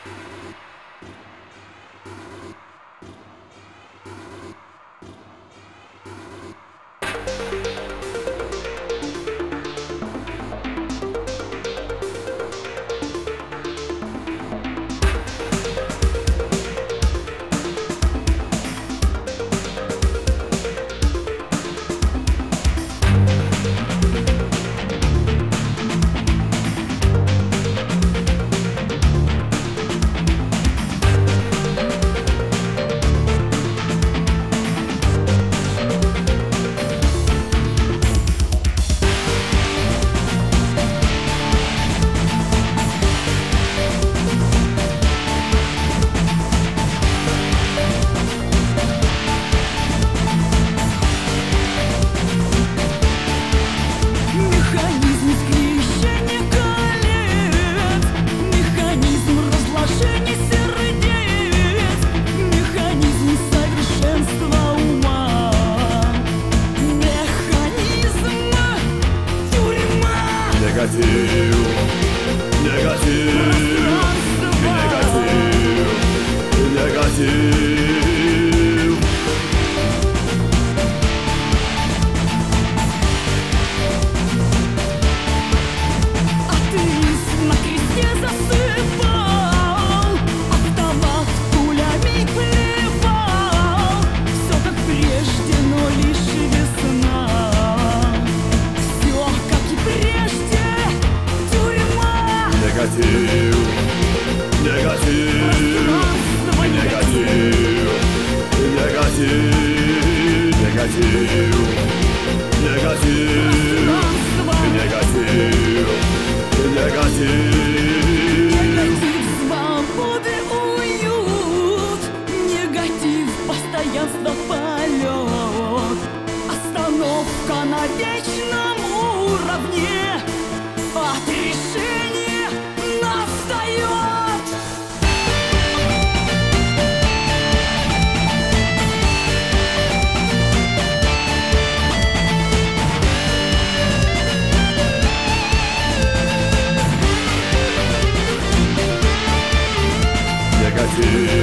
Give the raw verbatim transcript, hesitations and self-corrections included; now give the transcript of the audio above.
Негатив, негатив, негатив, негатив. Атеист на кресте засыпал, автомат пулями плевал. Все как прежде, но лишь весна. Все как и прежде, тюрьма. Негатив, негатив, негатив, негатив, негатив, негатив, негатив, негатив. Негатив свободы, уют, негатив постоянства, полет. Остановка на вечном уровне, от решения настает. Негатив.